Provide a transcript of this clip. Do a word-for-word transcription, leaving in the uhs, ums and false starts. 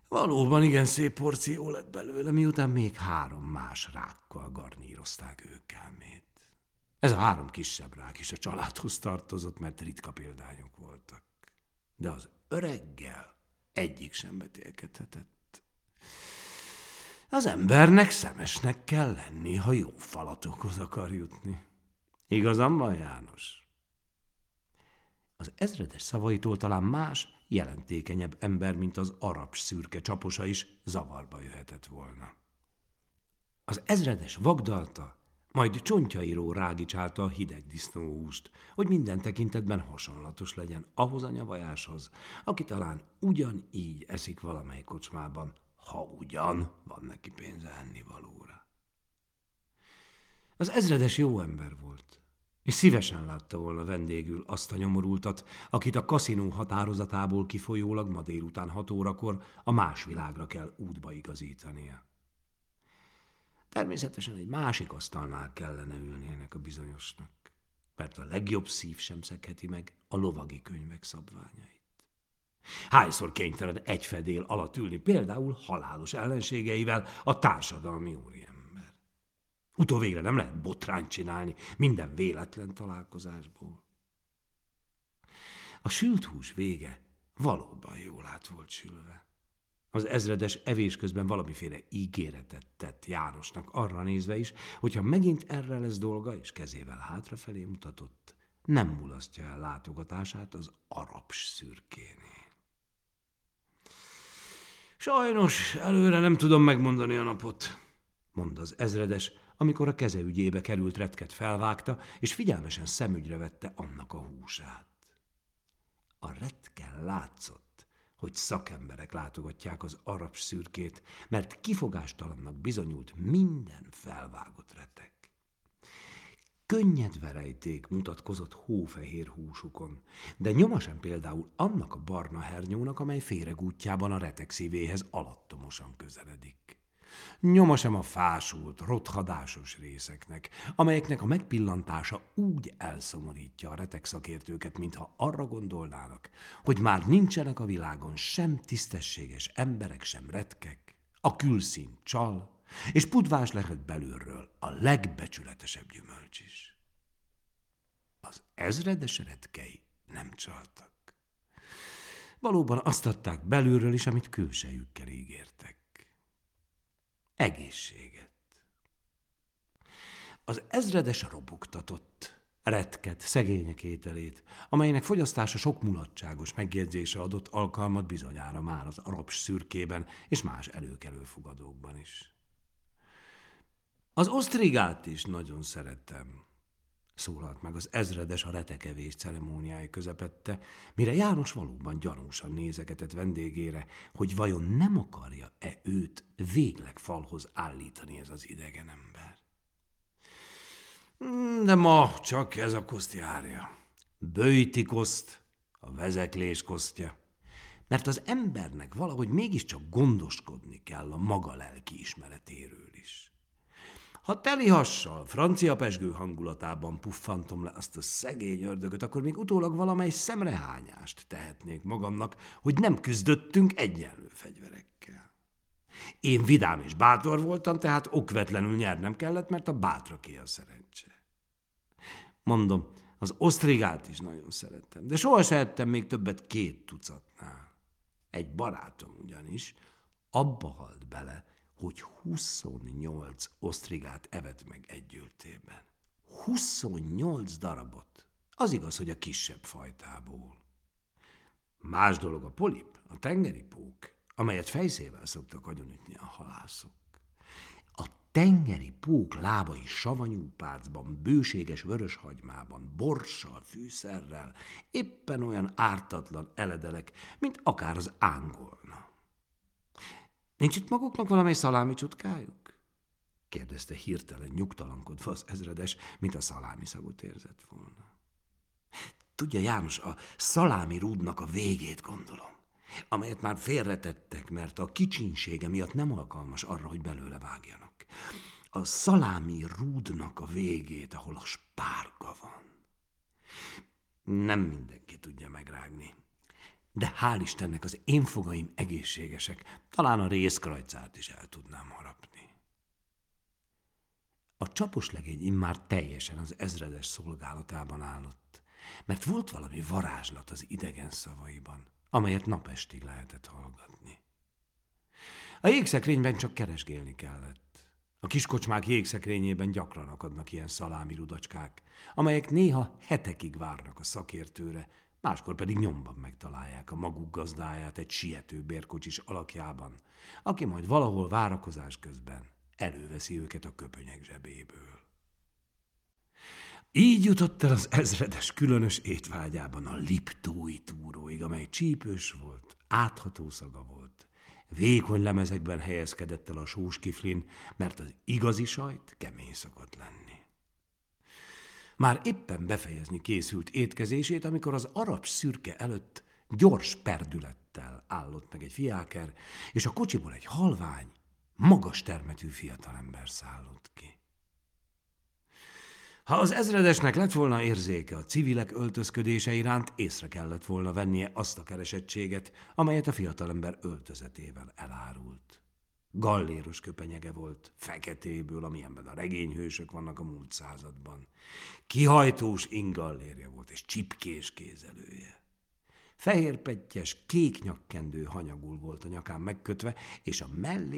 Valóban igen szép porció lett belőle, miután még három más rákkal garnírozták őkelmét. Ez a három kisebb rák is a családhoz tartozott, mert ritka példányok voltak. De az öreggel egyik sem vetélkedhetett. Az embernek szemesnek kell lenni, ha jó falatokhoz akar jutni. Igazam van, János? Az ezredes szavaitól talán más, jelentékenyebb ember, mint az arab szürke csaposa is zavarba jöhetett volna. Az ezredes vagdalta, majd csontjairó rágicsálta a hideg disznóhúst, hogy minden tekintetben hasonlatos legyen ahhoz a nyavajáshoz, aki talán ugyanígy eszik valamely kocsmában, ha ugyan van neki pénze ennivalóra. Az ezredes jó ember volt, és szívesen látta volna vendégül azt a nyomorultat, akit a kaszinó határozatából kifolyólag ma délután hat órakor a más világra kell útba igazítania. Természetesen egy másik asztalnál kellene ülnének a bizonyosnak, mert a legjobb szív sem szegheti meg a lovagi könyvek szabványait. Hányszor kénytelen egy fedél alatt ülni, például halálos ellenségeivel a társadalmi úriember. Utóvégre nem lehet botrányt csinálni minden véletlen találkozásból. A sült hús vége valóban jól át volt sülve. Az ezredes evés közben valamiféle ígéretet tett Jánosnak arra nézve is, hogyha megint erre lesz dolga, és kezével hátrafelé mutatott, nem mulasztja el látogatását az arab szürkénél. Sajnos előre nem tudom megmondani a napot, mondta az ezredes, amikor a keze ügyébe került retket felvágta, és figyelmesen szemügyre vette annak a húsát. A retken látszott, hogy szakemberek látogatják az arab szürkét, mert kifogástalannak bizonyult minden felvágott retek. Könnyed verejték mutatkozott hófehér húsukon, de nyoma sem például annak a barna hernyónak, amely féregútjában a retek szívéhez alattomosan közeledik. Nyoma sem a fásult, rothadásos részeknek, amelyeknek a megpillantása úgy elszomorítja a retek szakértőket, mintha arra gondolnának, hogy már nincsenek a világon sem tisztességes emberek, sem retkek, a külszín csal, és pudvás lehet belülről a legbecsületesebb gyümölcs is. Az ezredes retkei nem csaltak. Valóban azt adták belülről is, amit külsejükkel ígértek. Egészséget. Az ezredes robogtatott, retket, szegények ételét, amelynek fogyasztása sok mulatságos megjegyzése adott alkalmat bizonyára már az arab szürkében és más előkelő fogadókban is. Az osztrigát is nagyon szerettem, szólalt meg az ezredes a retekevés ceremóniái közepette, mire János valóban gyanúsan nézegetett vendégére, hogy vajon nem akarja-e őt végleg falhoz állítani ez az idegen ember. De ma csak ez a koszt járja. Böjti koszt, a vezeklés kosztja. Mert az embernek valahogy mégiscsak gondoskodni kell a maga lelki ismeretéről is. Ha teli hassal, francia pezsgő hangulatában puffantom le azt a szegény ördögöt, akkor még utólag valamely szemrehányást tehetnék magamnak, hogy nem küzdöttünk egyenlő fegyverekkel. Én vidám és bátor voltam, tehát okvetlenül nyernem kellett, mert a bátraké a szerencse. Mondom, az osztrigát is nagyon szerettem, de soha se ettem még többet két tucatnál. Egy barátom ugyanis abba halt bele, hogy huszonnyolc osztrigát evett meg egy ültében. huszonnyolc darabot. Az igaz, hogy a kisebb fajtából. Más dolog a polip, a tengeri pók, amelyet fejszével szoktak agyonütni a halászok. A tengeri pók lábai savanyú párcban, bőséges vöröshagymában, borssal, fűszerrel, éppen olyan ártatlan eledelek, mint akár az ángolna. Nincs itt maguknak valamely szalámi csutkájuk? Kérdezte hirtelen nyugtalankodva az ezredes, mint a szalámi szagot érzett volna. Tudja, János, a szalámi rúdnak a végét gondolom, amelyet már félretettek, mert a kicsinsége miatt nem alkalmas arra, hogy belőle vágjanak. A szalámi rúdnak a végét, ahol a spárga van. Nem mindenki tudja megrágni. De hál' Istennek az én fogaim egészségesek, talán a részkrajcát is el tudnám harapni. A csapos legény immár teljesen az ezredes szolgálatában állott, mert volt valami varázslat az idegen szavaiban, amelyet napestig lehetett hallgatni. A jégszekrényben csak keresgélni kellett. A kiskocsmák jégszekrényében gyakran akadnak ilyen szalámi rudacskák, amelyek néha hetekig várnak a szakértőre, máskor pedig nyomban megtalálják a maguk gazdáját egy siető bérkocsis alakjában, aki majd valahol várakozás közben előveszi őket a köpönyek zsebéből. Így jutott el az ezredes különös étvágyában a liptói túróig, amely csípős volt, átható szaga volt. Vékony lemezekben helyezkedett el a sós kiflin, mert az igazi sajt kemény szokott lenni. Már éppen befejezni készült étkezését, amikor az arab szürke előtt gyors perdülettel állott meg egy fiáker, és a kocsiból egy halvány, magas termetű fiatalember szállott ki. Ha az ezredesnek lett volna érzéke a civilek öltözködése iránt, észre kellett volna vennie azt a keresettséget, amelyet a fiatalember öltözetével elárult. Galléros köpenyege volt, feketéből, amilyenben a regényhősök vannak a múlt században. Kihajtós ingallérja volt, és csipkés kézelője. Fehérpettyes, kék nyakkendő hanyagul volt a nyakán megkötve, és a mellé